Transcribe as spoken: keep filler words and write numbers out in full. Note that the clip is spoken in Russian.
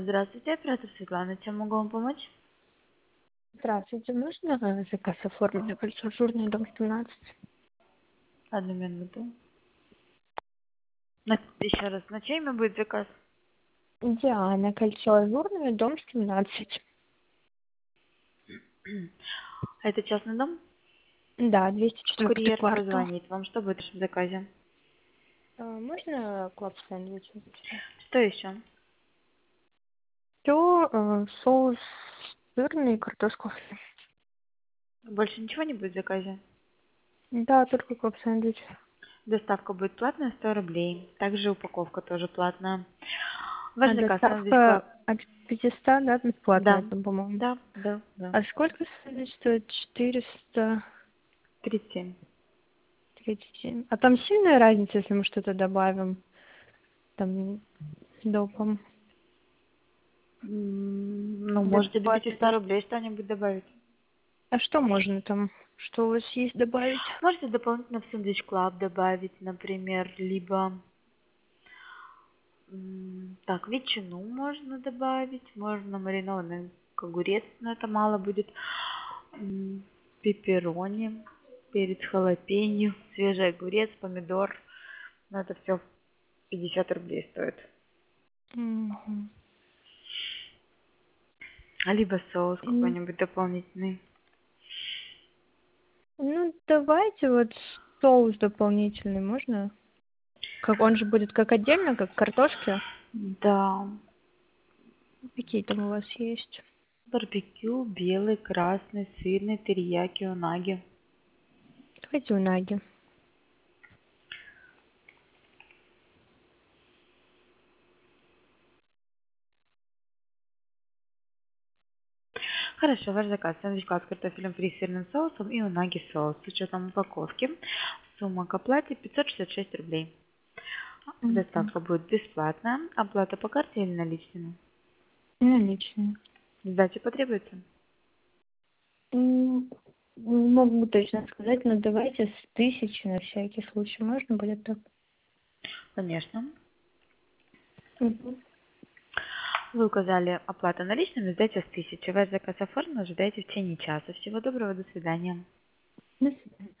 Здравствуйте, оператор Светлана. Чем могу вам помочь? Здравствуйте, можно э, заказ оформить на кольцо Ажурный, дом семнадцать? Одну минуту. На- Еще раз, на чье имя будет заказ? Диана, кольцо Ажурное, дом семнадцать. А это частный дом? Да, двести Сейчас четвёртый курьер квартал. позвонит. Вам что будет в вашем заказе? А, Можно клаб сэндвич? Что еще? Все, э, соус сырный, картошку фри. Больше ничего не будет в заказе? Да, только клаб сэндвич. Доставка будет платная, сто рублей. Также упаковка тоже платная. Ваш А заказ, сэндвич клаб. доставка от пятисот, да, бесплатная Да, там, по-моему. да, да, да. А сколько сэндвич стоит? четыреста тридцать семь. тридцать семь. А там сильная разница, если мы что-то добавим? Там, с допом. М, Ну, можете до Бесплатно. пятисот рублей что-нибудь добавить. А что можно там? Что у вас есть добавить? Можете дополнительно в сэндвич клаб добавить, например, либо М, Так, ветчину можно добавить, можно маринованный огурец, но это мало будет. М, Пепперони, перец халапеньо, свежий огурец, помидор. Но это все пятьдесят рублей стоит. Мгм. А либо соус М, какой-нибудь дополнительный. Ну, давайте вот соус дополнительный, можно? Как он же будет как отдельно, как картошки? Да, Какие там у вас есть? барбекю, белый, красный, сырный, терияки, унаги. Давайте унаги. Хорошо, ваш заказ. Сэндвич класс с картофелем фри с сырным соусом и унаги соус. С учетом упаковки. Сумма к оплате пятьсот шестьдесят шесть рублей. Мгм. Доставка будет бесплатная. Оплата по карте или наличными? Наличные. Сдача потребуется? М, Не могу точно сказать, но давайте с тысячи на всякий случай. Можно будет так? Конечно. Мгм. Вы указали оплату наличными, сдача с тысячи. Ваш заказ оформлен, ожидайте в течение часа. Всего доброго, до свидания. До свидания.